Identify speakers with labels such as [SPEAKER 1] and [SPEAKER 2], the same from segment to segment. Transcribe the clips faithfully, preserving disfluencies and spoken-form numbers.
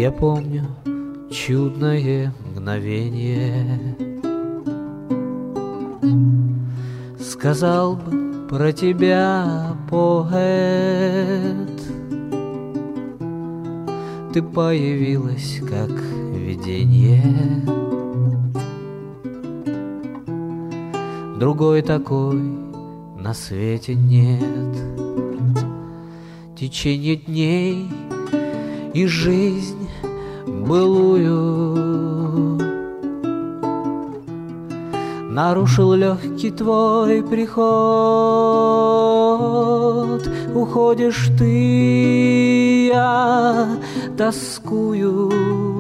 [SPEAKER 1] Я помню чудное мгновение. Сказал бы про тебя поэт, ты появилась как видение. Другой такой на свете нет. Течение дней и жизнь былую нарушил легкий твой приход. Уходишь ты, я тоскую.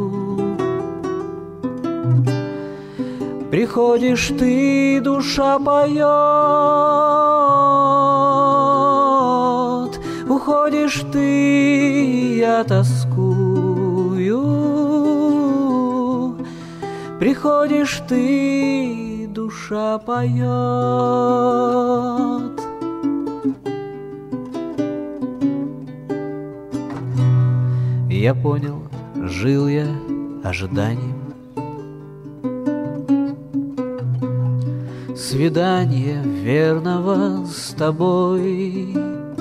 [SPEAKER 1] Приходишь ты, душа поет. Уходишь ты, я тоскую. Приходишь ты, душа поет. Я понял, жил я ожиданием свидания верного с тобой,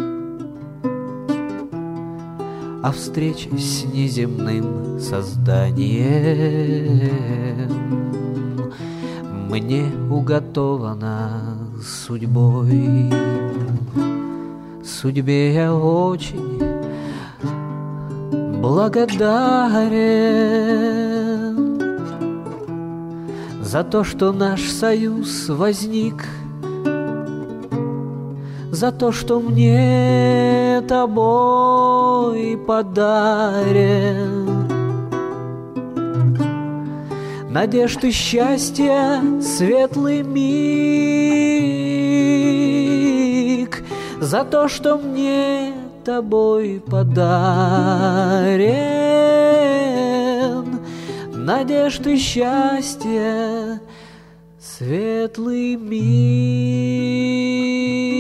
[SPEAKER 1] а встреча с неземным созданием мне уготована судьбой. Судьбе я очень благодарен за то, что наш союз возник, за то, что мне тобой подарен. Надежд и счастья светлый миг, за то, что мне тобой подарен. Надежд и счастья светлый миг.